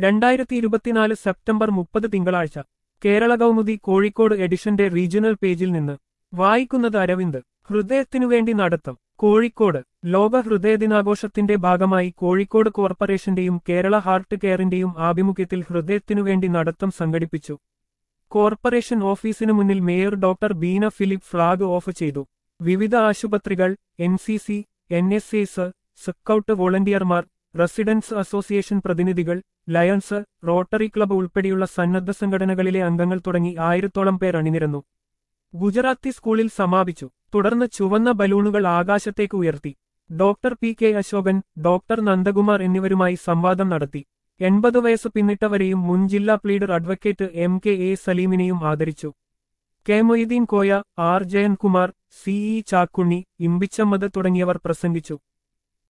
2024 September 30 തിങ്കളാഴ്ച കേരള കൗമുദി കോഴിക്കോട് എഡിഷന്റെ regional പേജിൽ നിന്ന് വായിക്കുന്നത് അരവിന്ദ്. ഹൃദയത്തിനുവേണ്ടി നടത്തം. കോഴിക്കോട് ലോക ഹൃദയദിനാഘോഷത്തിന്റെ ഭാഗമായി കോഴിക്കോട് കോർപ്പറേഷന്റെയും കേരള ഹാർട്ട് കെയറിന്റെയും ആഭിമുഖ്യത്തിൽ ഹൃദയത്തിനുവേണ്ടി നടത്തം സംഘടിപ്പിച്ചു. കോർപ്പറേഷൻ ഓഫീസിനു മുന്നിൽ mayor doctor Beena Philip flag off ചെയ്തു. വിവിധ ആശുപത്രികൾ, NCC, NSS, സ്കൗട്ട് വോളണ്ടിയർമാർ, റെസിഡൻസ് അസോസിയേഷൻ പ്രതിനിധികൾ, ലയൺസ്, റോട്ടറി ക്ലബ്ബ് ഉൾപ്പെടെയുള്ള സന്നദ്ധ സംഘടനകളിലെ അംഗങ്ങൾ തുടങ്ങി 1000-ഓളം പേർ അണിനിരന്നു. ഗുജറാത്തി സ്കൂളിൽ സമാപിച്ചു. തുടർന്ന് ചുവന്ന ബലൂണുകൾ ആകാശത്തേക്ക് ഉയർത്തി. Doctor PK Ashokan, doctor Nandakumar എന്നിവരുമായി സംവാദം നടത്തി. 80 വയസ്സ് പിന്നിട്ടവരെയും മുൻ ജില്ലാ പ്ലീഡർ അഡ്വക്കേറ്റ് MKA സലീമിനെയും ആദരിച്ചു. K Moideen Koya, R Jayankumar, CE Chakkunni, Imbichammad തുടങ്ങിയവർ പ്രസംഗിച്ചു.